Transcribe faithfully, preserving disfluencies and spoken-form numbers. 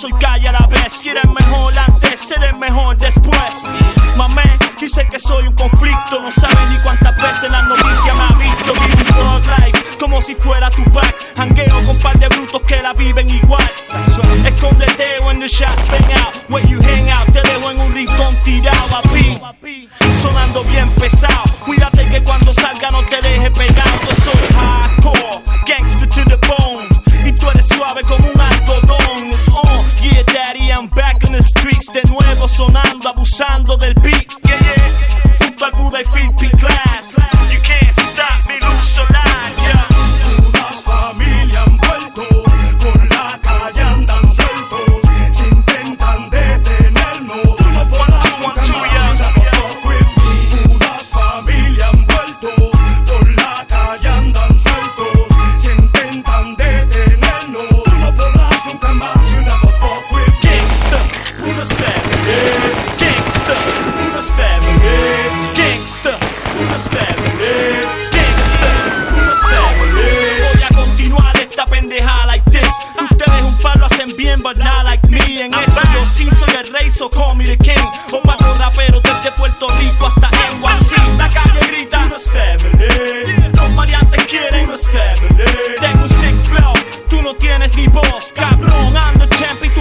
soy calle a la vez. Si eres mejor antes, seré mejor después. Mamé dice que soy un conflicto, no sabe ni cuántas veces la noticia me ha visto. Vivo un thug life como si fuera Tupac. Jangueo con par de brutos que la viven igual. Escóndete when the shots bang out, where you hang out. Te dejo en un rincón tirado, papi, sonando bien pesado. Cuídate que cuando salga no te deje pegado. Yo soy hardcore, gangster to the bone, y tú eres suave como un algodón. It's on, yeah daddy, I'm back in the streets. De nuevo sonando, abusando del beat. Yeah, yeah, junto al Buda y Philippi Class. You can't stop me, lose a line, yeah. Todas familia han vuelto, por la calle andan sueltos. Se intentan detenernos, tú no podrás nunca más. Fuck with me. Todas familia han vuelto, por la calle andan sueltos. Se intentan detenernos, tú no podrás nunca más. You never fuck with me. Gangsta, Buda's family. Gangsta, Buda's family. Gangsta, Buda's family. Gangsta, Buda's family. Voy a continuar esta pendeja like this. Ustedes un par lo hacen bien, but not like me. En esto yo sí soy el rey, so call me the king. O pago raperos desde Puerto Rico hasta N Y C. La calle grita, Buda's family. Los variantes quieren Buda's family. Tengo un sick flow, tú no tienes ni voz, cabrón. Ando champ y tú